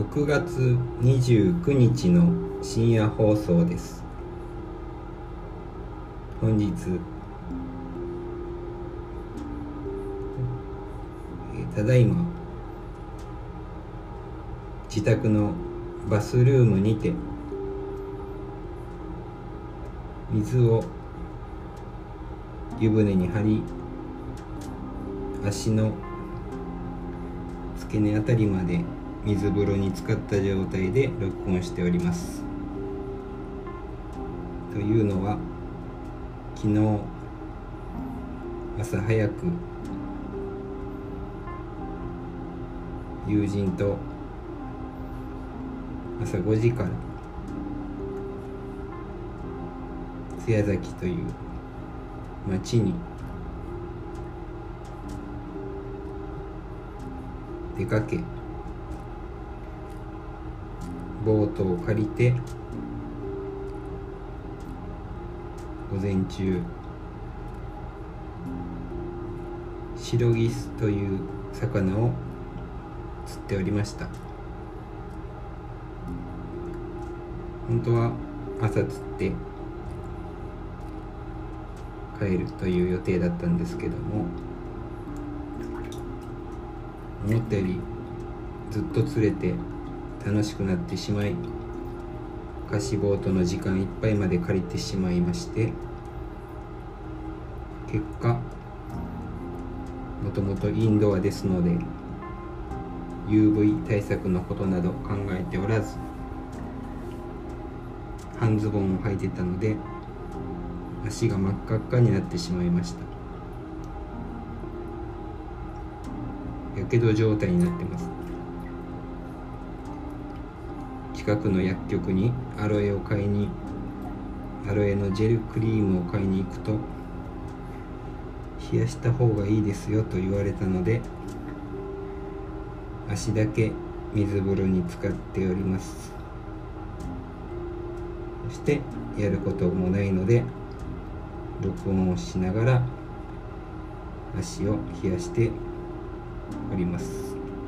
6月29日の深夜放送です。本日ただいま自宅のバスルームにて水を湯船に張り、足の付け根あたりまで水風呂に浸かった状態で録音しております。というのは、昨日朝早く友人と朝5時から津屋崎という町に出かけ、ボートを借りて午前中シロギスという魚を釣っておりました。本当は朝釣って帰るという予定だったんですけども、思ったよりずっと釣れて楽しくなってしまい、貸しボートの時間いっぱいまで借りてしまいまして、結果もともとインドアですので UV 対策のことなど考えておらず、半ズボンを履いてたので足が真っ赤っかになってしまいました。やけど状態になってます。近くの薬局にアロエのジェルクリームを買いに行くと、冷やした方がいいですよと言われたので、足だけ水風呂に浸かっております。そしてやることもないので録音をしながら足を冷やしております。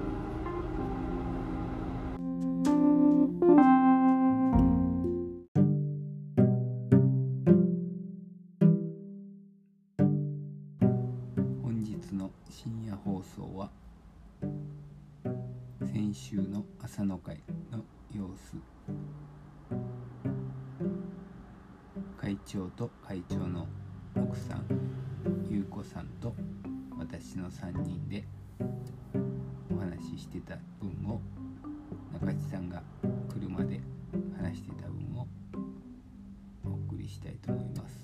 本日の深夜放送は先週の朝の会の様子、会長と会長の奥さん優子さんと私の3人でお話ししてた分を、中地さんが車で話してた分をお送りしたいと思います。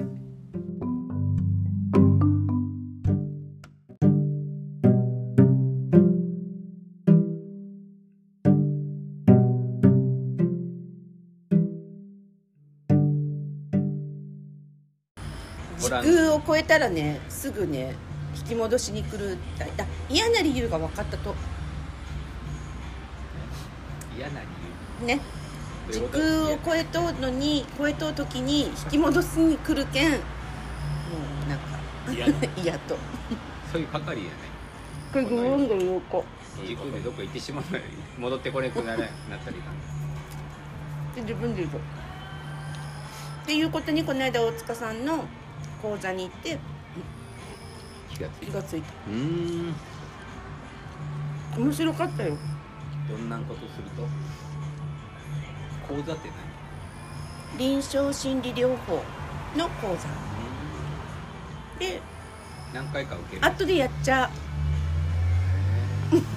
時空を超えたらね、すぐね引き戻しに来る。嫌な理由が分かったと。 嫌な理由ね、時空を超えとう時に引き戻しに来るけん、もうなんか嫌とそういう係やね。 これぐるんぐるんこ時空でどこ行ってしまうのに戻ってこれくなったりかで自分で言うとっていうことに、この間大塚さんの講座に行って気がついた。面白かったよ。 どんなことすると？講座って何？ 臨床心理療法の講座で何回か受ける？ 後でやっちゃうど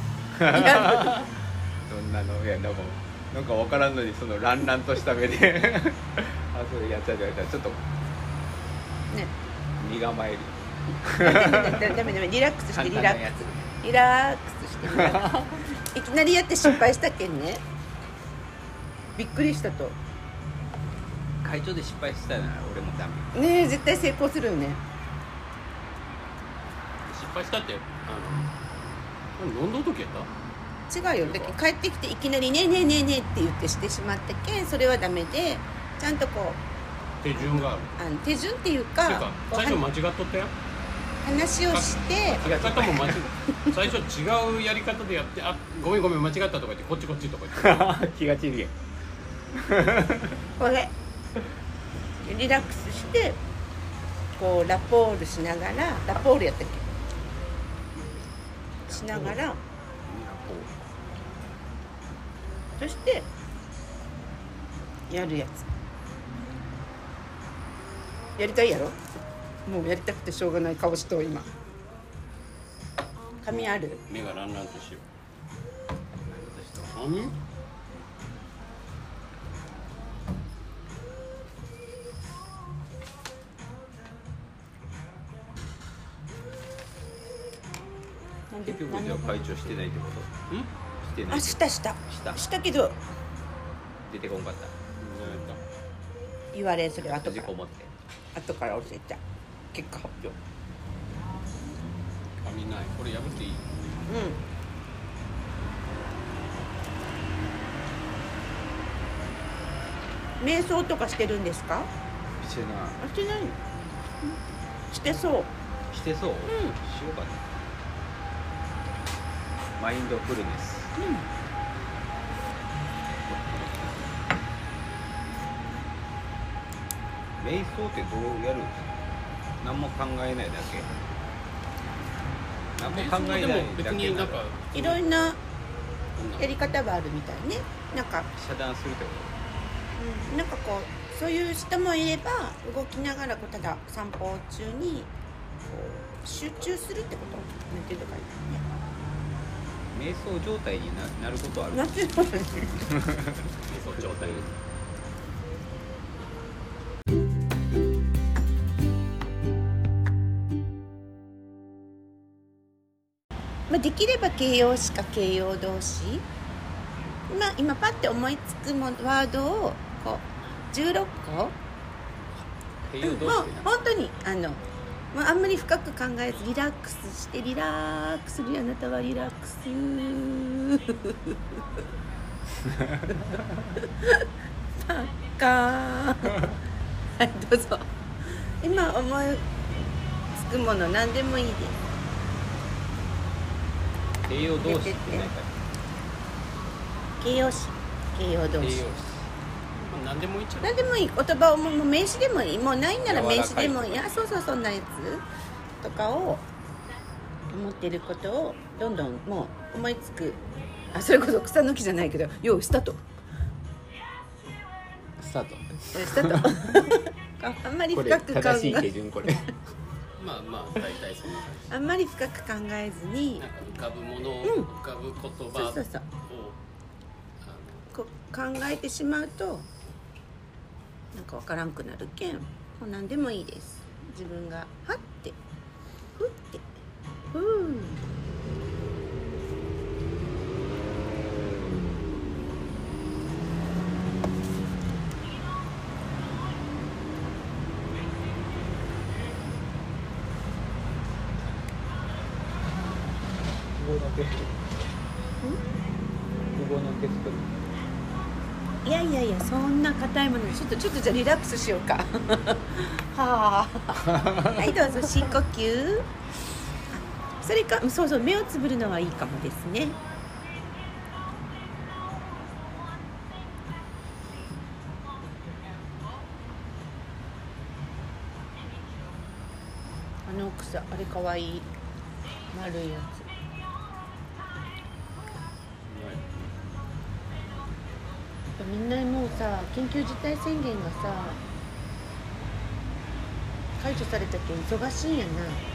んなの？いやでもなんか分からんのに、そのランランとした目であ、それやっちゃうじゃないか、ちょっとね身構える。 ダメリラックスしてリラックスしていきなりやって失敗したけんね、びっくりしたと。 会長で失敗したら俺もダメねえ、絶対成功するよね。 失敗したって、飲んだ時やった？ 違うよ。だけど帰ってきていきなりねえって言ってしてしまったけん、それはダメで、ちゃんとこう手順がある。 手順っていうか最初間違っとったよ。 話をしてやり方も最初違うやり方でやって、あ、ごめん間違ったとか言ってこっちとか言って気がちいげんこれリラックスしてこうラポールしながら、ラポールやったっけしながら、そしてやるやつやりたいやろ。もうやりたくてしょうがない顔しと今。髪ある？ 目がランランとしよう。髪？ 結局じゃあ会長してないってこと？してない。 あ、したけど出てこんかった。 言われそれ後から閉じこもって後から教えちゃう。結果発表。 髪ない。これ破っていい？ 瞑想とかしてるんですか？ してない。 あ、してないの？してそう。 してそう？しようかな。マインドフルネス。瞑想ってどうやるんですか？何も考えないだけ。何も考えないだけ。 別になんかいろんなやり方があるみたいね。なんか遮断するってこなんかこうそういう人もいれば動きながらこうただ散歩中にこう集中するってことなんていうのか瞑想状態になることある？ なってる瞑想状態。 まあ、できれば形容詞か形容動詞、今パッて思いつくワードをこう16個、 形容動詞ってもう本当にもうあんまり深く考えずリラックスしてリラックスするあなたはリラックスパッカーはいどうぞ。今思いつくもの何でもいいです。 形容動詞って何か？ 形容詞、形容動詞、 何でもいいっちゃう。 何でもいい言葉をもう名詞でもいい、もうないなら名詞でもいい、そうそんなやつとかを思ってることをどんどんもう思いつく。それこそ草抜きじゃないけど、ようスタートスタート。 スタートあんまり深く考正しい手え順これ。 まあ大体そんな感じ。 あんまり深く考えずになんか浮かぶもの、浮かぶ言葉をそうこう考えてしまうとなんかわからんくなるけん、もう何でもいいです。自分がはってふってふーいやそんな硬いものでちょっとじゃあリラックスしようかはあはいどうぞ深呼吸。それかそう目をつぶるのはいいかもですね。草あれかわいい丸いやつ。みんなもうさ緊急事態宣言がさ解除されたけん忙しいんやな。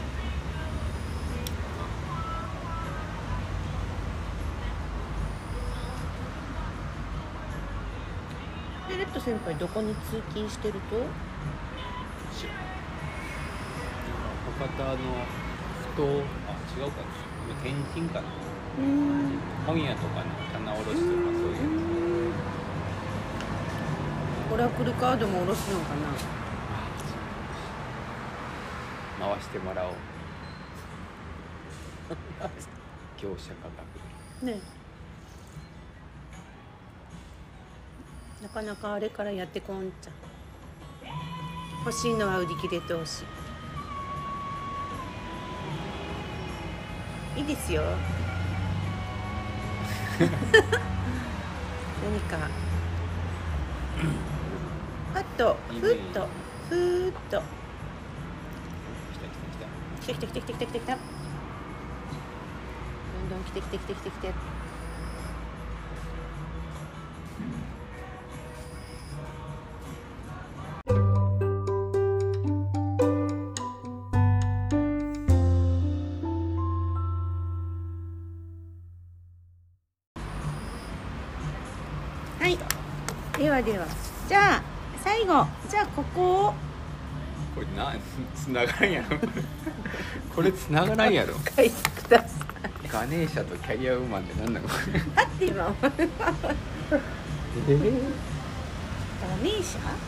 レッド先輩どこに通勤してると？ 博多のふと違うかな、天神かな、本屋とかの棚卸しとかそういうやつ。 オラクルカードも下ろすのかな。 回してもらおう業者価格ね。なかなかあれからやってこんちゃう。欲しいのは売り切れ投資。 いいですよ何かパッとふっとふーっと来た来た来た来た来た来た来たどんどん来て来て来て来て来てはい、ではではじゃあ最後じゃあここをこれ繋がらんやろこれ繋がらんやろ書いてください。 ガネーシャとキャリアウーマンって何なのこれだって今ガネーシャいいよガネーシャと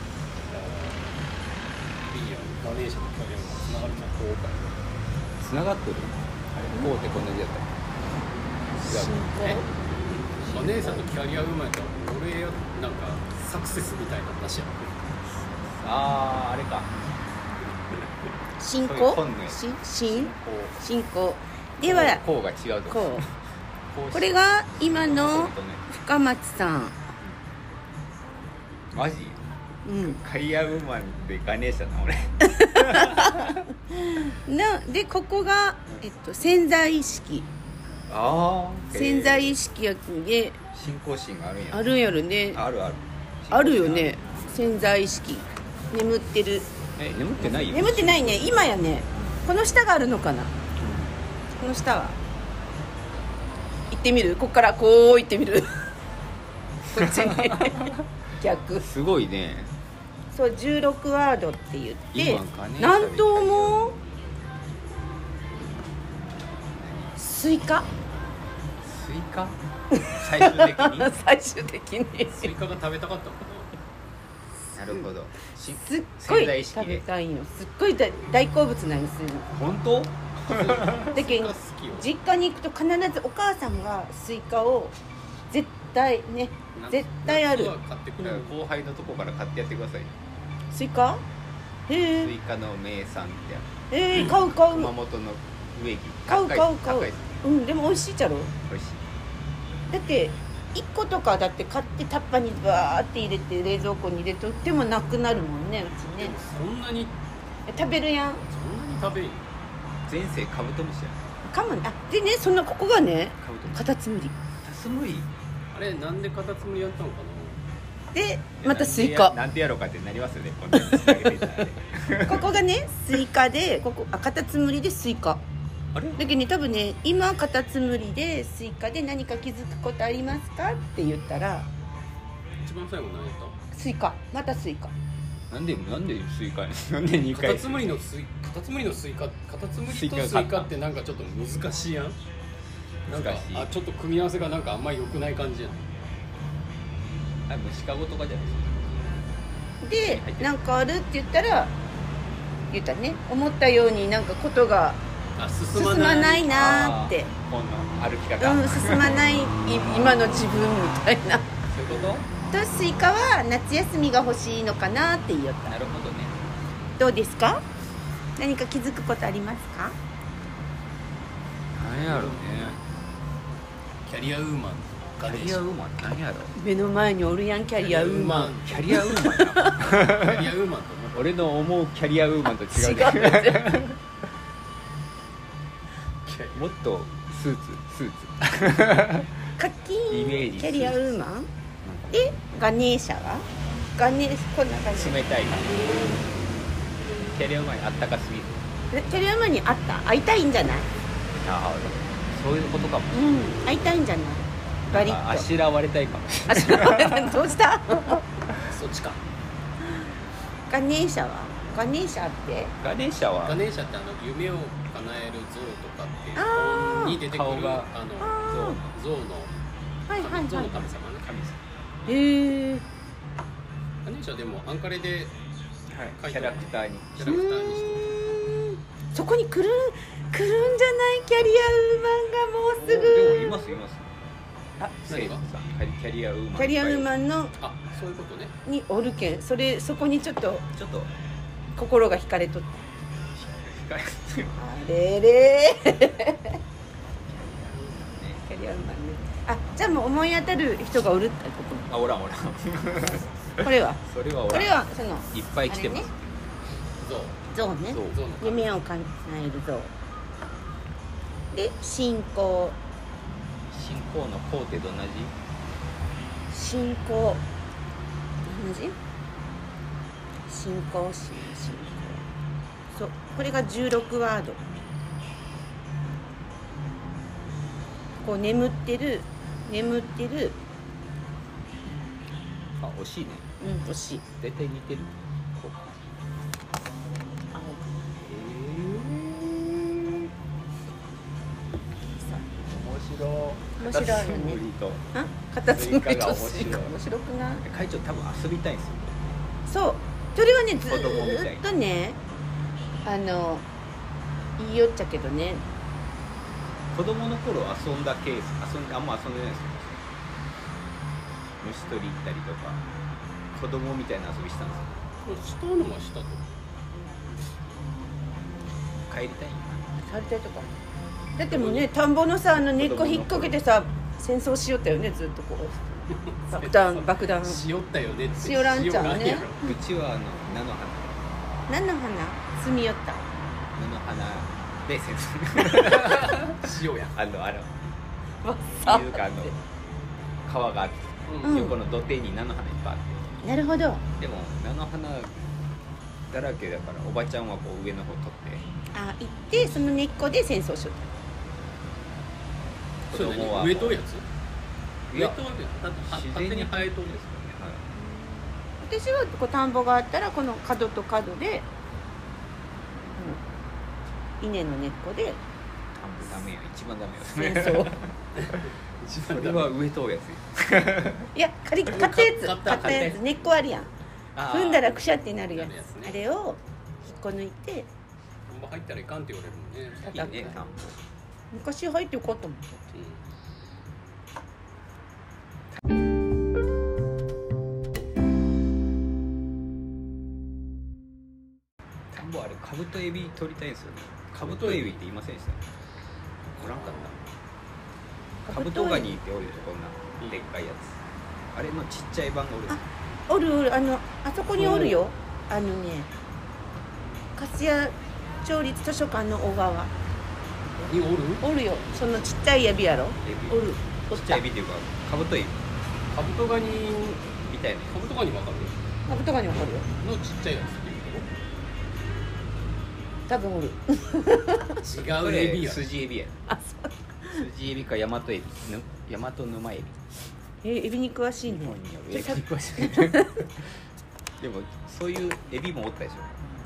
キャリアウーマン繋がるじゃん。 繋がってるあれこうってこんな字だった進行ガネーシャとキャリアウーマンやったら俺なんかサクセスみたいな話やん。 あれか進行そういう本ね進行ではこうが違うとこうこれが今の深松さんマジうんキャリアウーマンでガネーシャな俺でここが、潜在意識潜在意識やで信仰心があるんやあるんやろねあるよね潜在意識眠ってる眠ってないよ眠ってないね今やねこの下があるのかなこの下は行ってみるこっからこう行ってみるこっちに逆すごいねそう16ワードって言って今ガネーシャで何頭もスイカスイカ最終的に最終的にスイカが食べたかったのかなるほどすっごい潜在意識食べでたいのすっごい大好物なんですよ本当だけど好きよ。 実家に行くと必ずお母さんがスイカを絶対ね絶対ある夏は買ってくれる。 後輩のとこから買ってやってくださいスイカスへイカの名産ってえ買う買う熊本の植木買う買う買う高いですうんでも美味しいじゃろ美味しいだって1個とかだって買ってタッパにバーって入れて冷蔵庫に入れとってもなくなるもんねうちねでもそんなに食べるやん食べん。 前世カブトムシやかもねでねそんなここがねカブトムシカタツムリタスムリあれなんでカタツムリやったのかでまたスイカなんでやろうかってなりますよねこんなにつなげていただいてここがねスイカでここカタツムリでスイカあれだけどね多分ね今カタツムリでスイカで何か気づくことありますかって言ったらな。一番最後何やった？ スイカまたスイカなんでスイカやなんで2回カタツムリのスイカタツムリとスイカってなんかちょっと難しいやん。なんか難しいちょっと組み合わせがなんかあんまり良くない感じやん。 あれ虫かごとかじゃないで入ってるなんかあるって言ったら言ったね思ったようになんかことが進進まないなーって本の歩き方、 進まない今の自分みたいなそういうことスイカは夏休みが欲しいのかなって言おったなるほどねどうですか何か気づくことありますか何やろうねキャリアウーマンキャリアウーマン何やろ目の前におるやんキャリアウーマンキャリアウーマンやキャリアウーマンと思って俺の思うキャリアウーマンと違うね違うもっとスーツカッキイメージーンキャリアウーマンでガネーシャはガネーこんな感じ冷たいキャリアウーマンにあったかすぎるキャリアウーマンに会った会いたいんじゃないああそういうことかも会いたいんじゃないバリッとあしらわれたいかもあしらわれたどうしたそっちか。 ガネーシャはガネーシャってガネーシャはガネーシャって夢を叶える像とかっていうあー本に出てくる顔が像のはいはいはい像の神様ね。 神様へえガネーシャでもアンカレではいキャラクターにキャラクターにしてそこに来るんじゃないキャリアウーマンがもうすぐでもいますあ何がキャリアウーマンキャリアウーマンンのあそういうことね。 におるけんそこにちょっとちょっと心が惹かれとった控えあれれ思い当たる人がおるってこあ、おらんこれはそれはおらん。 これはそのいっぱい来てます、 あれねそう像ねそうそうの夢を叶える像で信仰信仰の仰ってどんな字？ 信仰同じ信仰信仰そうこれが16ワードこう眠ってるあ、惜しいね。 惜しい大体似てる。こう青面白い。 面白いよねカタツムリとあカタツムリとスイカが面白いスイカ面白くない会長多分遊びたいんですよ。 そうそれはねず子供みたいーっとね言いよっちゃけどね子供の頃遊んだケース、あんま遊んでないですよ。虫取り行ったりとか子供みたいな遊びしたんですこれしたのはしたとよ。帰りたいんやされたりとかだってもうね田んぼのさ根っこ引っ掛けてさ戦争しよったよねずっとこう爆弾しよったよねってしよらんちゃうねしよらんやろうちは菜の花何の花摘み寄った菜の花で戦争塩やあのわっいうか川があって、 うん横の土手に菜の花いっぱいあっなるほどて、でも菜の花だらけだからおばちゃんはこう上の方取ってあ行ってその根っこで戦争しよっ子供は植えとるやついや植えとるやつだって自勝手に然に生えとるんですですよね、 た私はこう田んぼがあったらこの角と角で、稲の根っこでダメよ、一番ダメよ戦争それは植えとうやつよいや買ったやつ買った買ったやつ根っこあるやんあー踏んだらくしゃってなるやつなるやつねあれを引っこ抜いて田んぼ入ったらいかんって言われるもんね、 いいね、田んぼ昔入ってよかったもん田んぼあれカブトエビ取りたいんですよね。カブトエビって言いませんでした？おらんかったカブトガニっておるよ、こんなでっかいやつ。あれのちっちゃい版がおるんですよ。 おるおるあそこにおるよね粕谷町立図書館の小川におるおるよそのちっちゃいエビやろエビおるおちっちゃいエビっていうかカブトエビカブトガニみたいな。 カブトガニわかるカブトガニわかるよのちっちゃいやつっていう多分おること違うエビやスジエビや。 あそうスジエビかヤマトエビ、ヤマトヌマエビ。 エビに詳しいねエビに詳しいでもそういうエビもおったでしょ。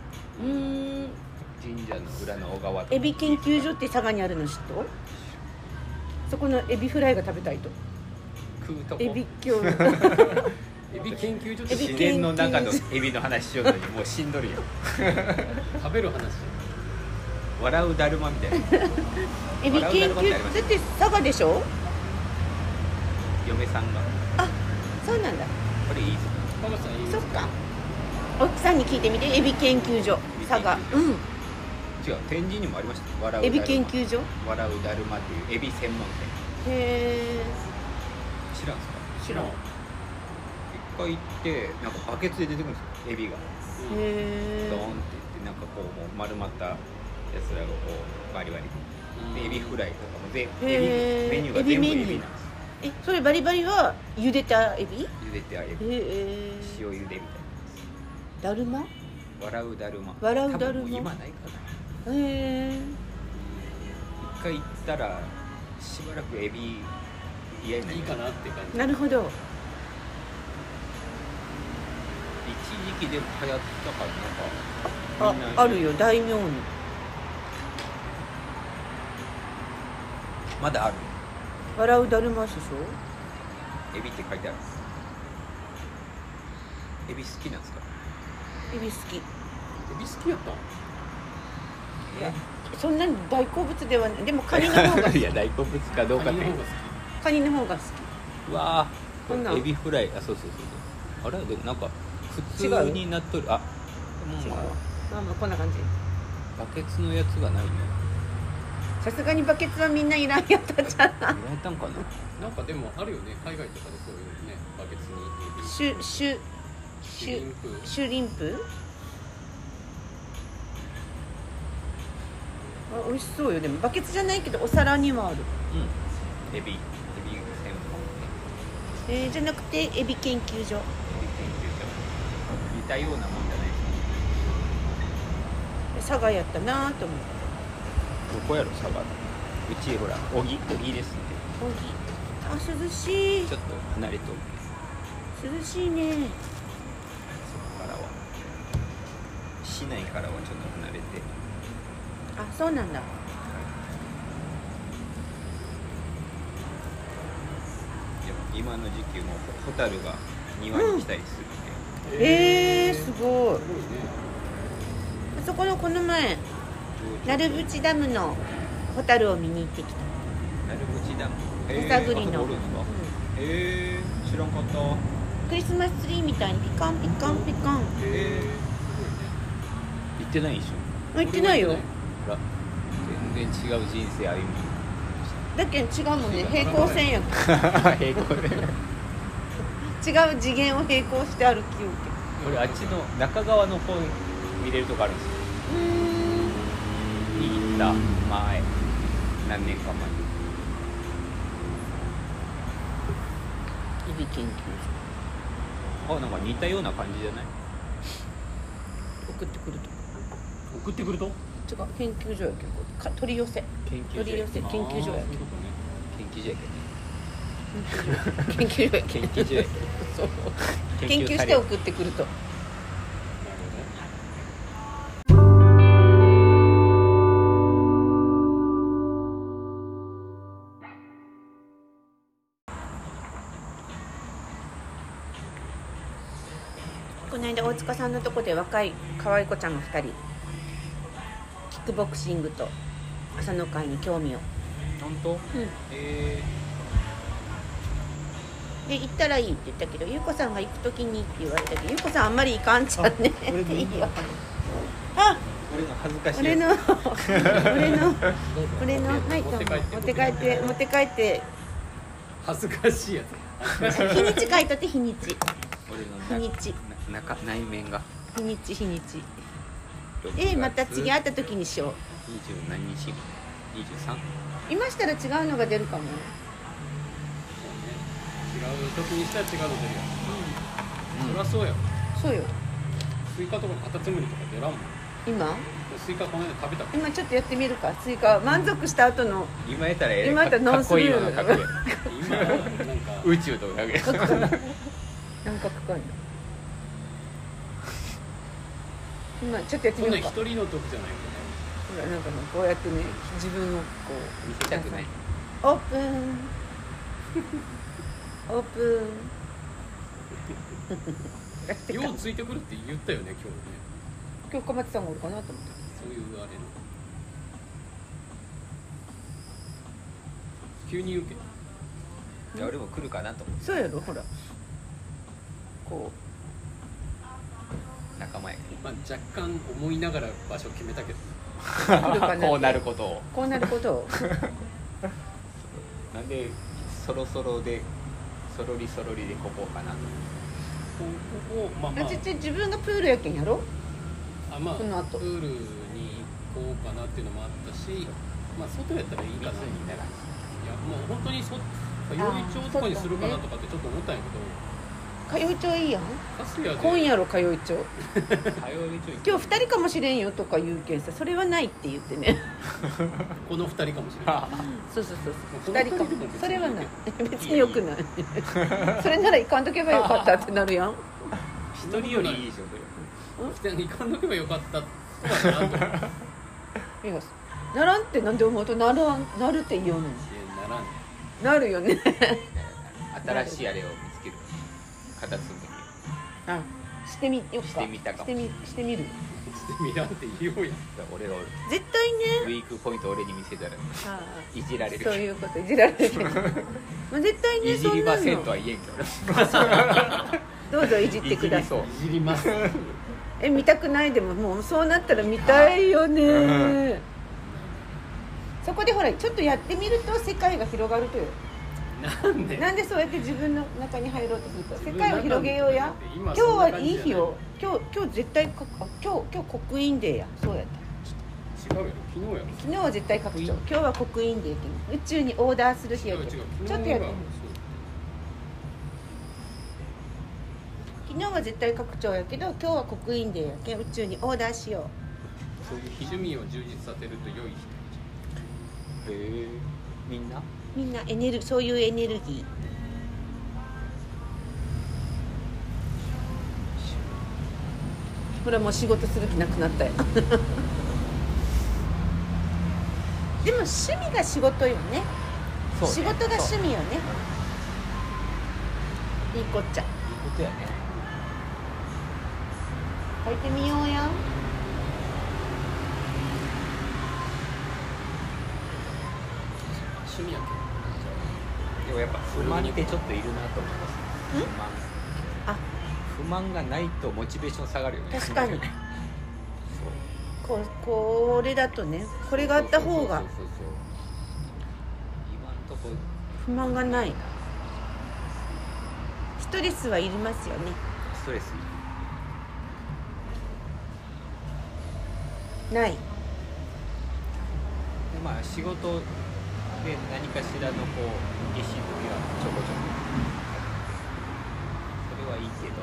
神社の裏の小川とかエビ研究所って佐賀にあるの知っとそこのエビフライが食べたいと食うとこエビ教のエビ研究所ってエビ自然の中のエビの話しようのにもうしんどるよ食べる話笑うだるまみたいなエビ研究だって佐賀でしょ嫁さんがあそうなんだこれいいぞパパさんいいですそっか奥さんに聞いてみてエビ研究所佐賀違う、天神にもありました。笑うエビだるま研究所笑うだるまっていうエビ専門店。 へえ知らんすか？ 知らんへ一回行ってなんかバケツで出てくるんですよ、エビがドーンってえ言ってなんかこうもう丸まったやつらがこうバリバリでエビフライとかも全部へーメニューが全部エエビメニュービなんです。 それバリバリは茹でたエビ茹でてあげるへえ塩茹でみたいだるまな。笑うだるま。 笑うだるま多分もう今ないかな。 へえ一回行ったらしばらくエビ嫌になる。 いいかなって感じなるほど一時期でも流行ったからなんかみんなあるよ大名にまだある。 笑うだるま師匠エビって書いてある。エビ好きなんですか？ エビ好きエビ好きやったんそんなに大好物ではないでもカニの方が好きいや大好物かどうかってカニの方が好カニの方が好うわこんなんエビフライ、あ、そうそうそうそう、あれでもなんか普通になっとる。あ、もうきまあまあこんな感じバケツのやつがないね。 さすがにバケツはみんないらんやったんじゃない？ やったんかな。 なんかでもあるよね、海外とかでそういうね、バケツにエビ、シュリンプ、 シュリンプ？あ、美味しそうよ。でもバケツじゃないけどお皿にはある。 エビ専門じゃなくてエビ研究所。 エビ研究所。似たようなもんじゃないですか。 佐賀やったなと思って。 どこやろ佐賀の。うちほら小木ですって。 小木。あ、涼しい。 ちょっと離れとる。 涼しいね。 そこからは市内からはちょっと離れて。 あ、そうなんだ。 今の時期もホタルが庭に来たりするんすごい。 すごいね。 あそこのこの前鳴渕ダムのホタルを見に行ってきた。 鳴渕ダム。 手探りの、 あそこおるんですか。知らんかった。 クリスマスツリーみたいにピカンピカンピカン。 行ってないでしょ。 行ってないよ。 ほら全然違う人生歩み。 だけど違うもんね、平行線やん。 平行で。 違う次元を並行して歩きよう俺あっちの中川の方見れるとこあるんですよ。行った前何年か前。 エビ研究あ、なんか似たような感じじゃない？ 所。送ってくると。 送ってくると？ 違う、研究所やけど、取り寄せ。 研究所。 取り寄せ研究所やそういうことね。 研究所やけどね。 研究所やけ研究所やけど。 そう。研究して送ってくると。 なるこの間大塚さんのとこで若い可愛い子ちゃんが2人キックボクシングと朝の会に興味を、 本当？ で行ったらいいって言ったけど、ゆうこさんが行くときにって言われたけど、ゆうこさんあんまり行かんちゃうねっていいよ。あ、 俺の恥ずかしい俺のやはいどうも持って帰って恥ずかしいやつ。 日にち書いとって日にちつ。俺の日にち内面が日にちまた次会った時にしよう。 20何日？ 23？ 今したら違うのが出るかも。 違う時にしたら違うの出るよ。そりゃそうや。 そうよ。 スイカとかカタツムリとか出らんもん。 今スイカこの間食べたから。 今ちょっとやってみるか。スイカ満足した後の今やったら今やったらノかっこいいンスルーよなかっこいい。 今なんか宇宙とかかけ書くかな。なんか書かんの。今ちょっとやってそんなみようか。 一人の時じゃないほらなんかこうやってね、自分をこう見せたくない。 オープンオープンやってけどね。 た。 ようついてくるって言ったよね今日ね。 今日小松さんがおるかなと思って。 そういうあれの。急に言うけど。 じゃあ俺も来るかなと思って。 そうやろ、ほらこ仲間やけまあ若干思いながら場所決めたけど。 来るかなってど。こうなることを。 うこうなることをなんでそろそろでそろりでここかなと。 ここまあまあ。 自分がプールやけんやろ。 まあこの後プールに行こうかなっていうのもあったし、まあ外やったらいいかな。い水にならん。 やもう本当に弥生町とかにするかなとかってちょっと思ったんや通い町いいやん。 けど、カスヤで今夜ろ通い町。 通いちょい。 今日2人かもしれんよとか言うけんさ、それはないって言ってね。 この2人かもしれない。 そう2 この人かも二人でも別にそれはない。別によくない。それなら行かんとけばよかったってなるやん。 一人よりいいでしょそれ。 行かんとけばよかったとはなと思って。 いやならんってなんで思うとなるって言おうのにならん。 なるよね。 新しいあれを見つける。カタツムあ、してみよっか。 してみたかもしてみる。 してみらんって言おうやん。 リ。俺が絶対ウね。 ィークポイント俺に見せたらあいじられる。 そういうこといじられるけど。まあ絶対ねいじりませんとそは言えんけど。 どうぞいじってください。 そう。 いじります。 見たくないでももうそうなったら見たいよね。 そこでほらちょっとやってみると世界が広がるとよ。 なんでそうやって自分の中に入ろうとすると世界を自分の中広げようや。今日はいい日よ。今日絶対今日刻印デーや。そうやった。 違うよ、 昨日は絶対拡張。今日は刻印デー。宇宙にオーダーする日やけど。ちょっとやってみる。昨日は絶対拡張やけど今日は刻印デーやけん宇宙にオーダーしよう。 そういう趣味を充実させると良い人。 へえ。みんなそういうエネルギー。ほらもう仕事する気なくなったよでも趣味が仕事よね。 そうね、 仕事が趣味よね。いいこっちゃ。 いいことやね。 書いてみようや。 趣味やけど。 でもやっぱ不満ってちょっといるなと思います。不満がないとモチベーション下がるよね。 確かにそうこれだとね、これがあった方がそう今のとこ不満がない。ストレスはいりますよね。 ストレスない。 でまあ仕事で何かしらのこう嬉しい時はちょこちょこそれはいいけど、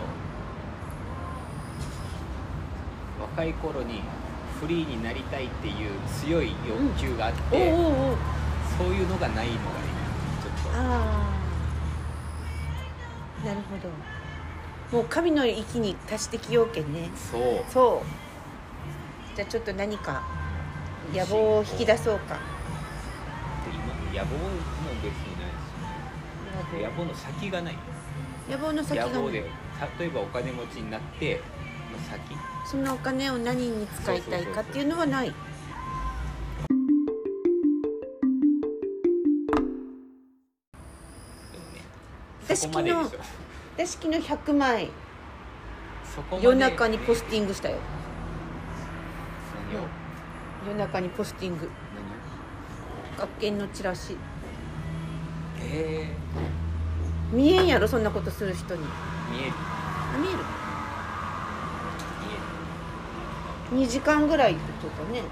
若い頃にフリーになりたいっていう強い欲求があって、そういうのがないのがいい。ちょっとああ、なるほど。もう神の域に達してきようけんね。そうじゃあちょっと何か野望を引き出そうか。 今野望も別にないし、野望の先がない。 野望の先がない。 野望で例えばお金持ちになっての先、 そのお金を何に使いたいかっていうのはない。私昨日100枚夜中にポスティングしたよ。夜中にポスティング。学研のチラシ。見えんやろそんなことする人に。 見える。 見える。2時間ぐらいってちょっとね、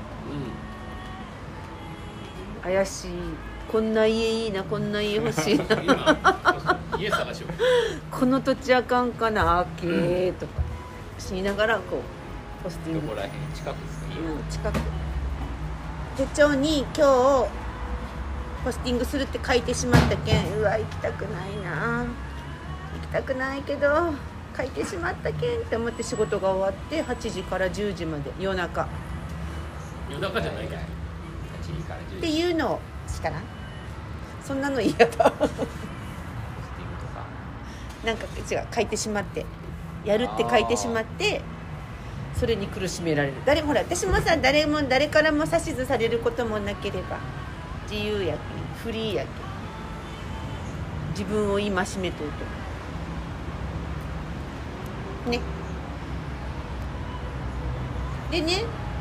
怪しい。こんな家いいな、こんな家欲しいな家探しよう。 この土地あかんかな、けとかしながらこうポスティング。 どこら辺？近くですか？ 近く。手帳に今日ポスティングするって書いてしまったけん、うわ行きたくないな、行きたくないけど書いてしまったけんって思って仕事が終わって8時から10時まで夜中じゃないかい。8時から10時っていうのをしたら、そんなの嫌だポスティングとかなんか違う、書いてしまってやるって書いてしまって、それに苦しめられる。ほら私もさ、誰からも指図されることもなければ自由やけん、フリーやけん、自分を戒めとるとね。でね、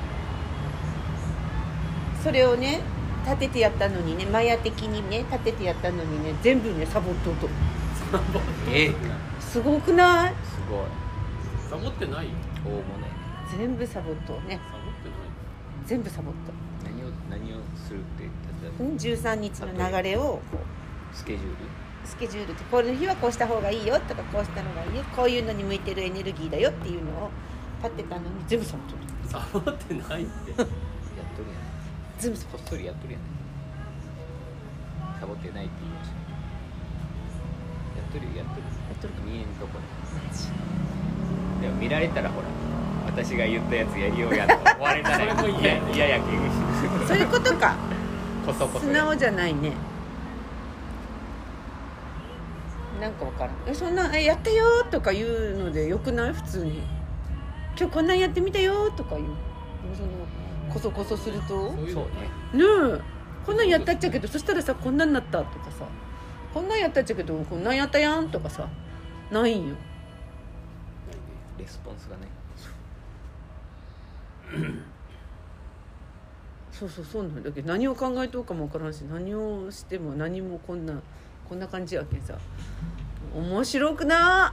それをね立ててやったのにね、マヤ的にね立ててやったのにね、全部ねサボっとうと。すごくない？ すごい。 サボってないよ。 大物。 全部サボっとね。 サボってない。 全部サボっと。 何をするって 13日の流れをこうスケジュールって、この日はこうした方がいいよとか、こうしたのがいいよ、こういうのに向いてるエネルギーだよっていうのを立ってたのに全部サボっとる。 サボってないって。 やっとるやん。 全部こっそりやっとるやん。サボってないって言いました。やっとる見えんとこで。でも見られたらほら、私が言ったやつやりようやと思われたら嫌やけん。 そういうことか。 こそこそ素直じゃないね。なんかわからん。そんなやったよとか言うのでよくない？普通に今日こんなんやってみたよとか言う。そのこそこそするとそうね。 こんなんやったっちゃけど、そしたらさこんなんなったとかさ、こんなんやったっちゃけどこんなんやったやんとかさ、ないんよ。 レスポンスがね。 そうなんだけど、何を考えとうかも分からんし、何をしても何もこんな感じやけんさ、面白くな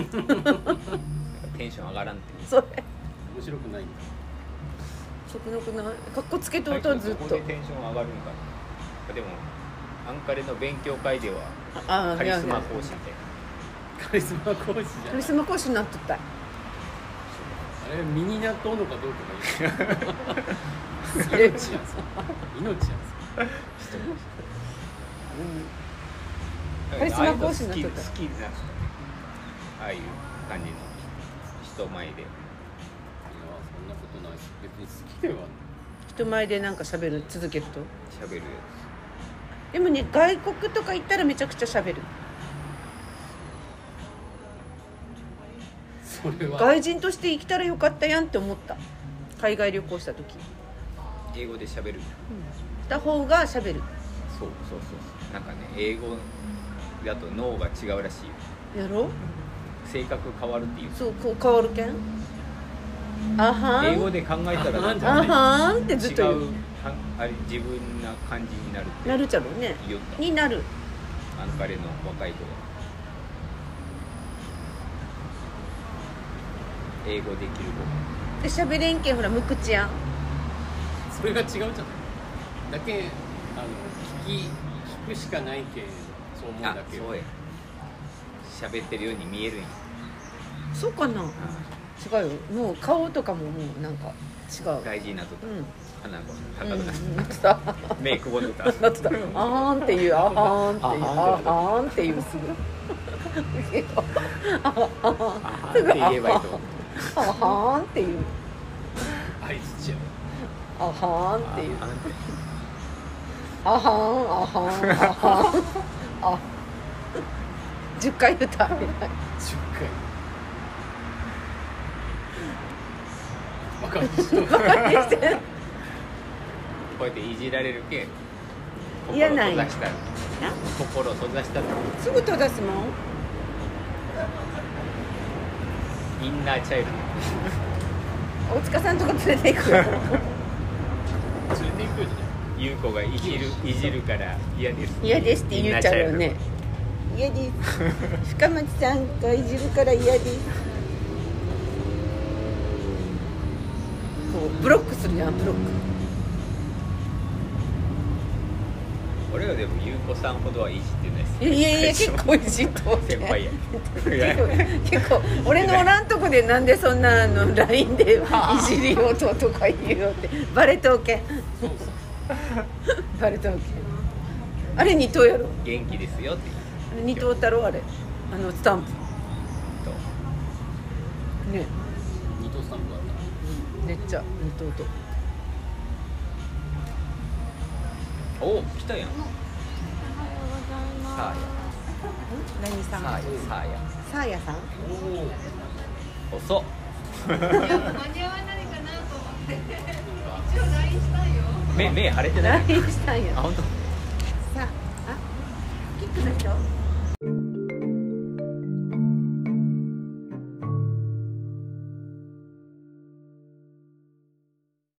テンション上がらんってそれ面白くないんだ。 面白くないかっこつけとうとずっとここでテンション上がるんかな。でもアンカレの勉強会ではカリスマ講師みたいな。 カリスマ講師じゃカない。 リスマ講師になっとったい。 あれ身になっとうのかどうかがいい。命やんす。命やんす。 カリスマ講師になっとった好きなんですかね。ああいう感じの人前で。 いやそんなことないし、別に好きではない。 人前でなんか喋る続けると。 喋るやでもね、外国とか行ったらめちゃくちゃ喋る。 それは外人として生きたらよかったやんって思った。海外旅行した時、 つ。英語で喋る。 した方が喋るそう。なんかね、英語だと脳が違うらしいよ。 やろ。 性格変わるっていう。 そう、こう変わるけん。あはん英語で考えたらなんあかはんってずっと言う。 違うあれ自分な感じになるってなるちゃろうね。 言ったになる。 アンカレの若い子が英語できるで喋れんけんほら無口やん。 それが違うじゃない。だけ聞くしかないけんそう思うん子。あだけど。 そうや。喋ってるように見えるんや。 そうかな。違うよ。もう顔とかももうなんか違う。 大事なとこ、 うん。 鼻が高くなる、 なってた。 メイク後の歌なってた。あーんっていう、あはーんっていう、あはーんっていうすぐ。あはーん。 って言えばいいと思う。 あはーんっていう。 あいつちゃう。 あはーんっていう。 あんてあはーん、あはーん、あはーん。あ。10回言ったみたい。 10回。バカにしとる。 バカにしてる。 こうやっていじられるけんいやない心閉ざしたら心閉ざしたらすぐ閉ざすもん。 インナーチャイル大塚さんとか連れて行くよ。 連れて行くよじゃない。 ド優子がいじるから嫌です嫌ですって言っちゃうよね。嫌です。深町さんがいじるから嫌です。こうブロックするやん、ブロック。 俺はでも優子さんほどはいじってないですいや結構いじっとうけん。 先輩や結構俺のおらんとこでなんでそんなLINE でいじりようとか言うよってバレとうけん。バレとうけん。あれ二等やろ。 元気ですよってあれ二等太郎あれスタンプね。 二等スタンプあった。 めっちゃ二等と。 お来たやんおはようございます。何さん？ さあやサーヤさん？ 遅っ間に合わないかなと思って一応 LINE したいよ。 目腫れてない LINE したんや。 あ本当さあ、キックの人？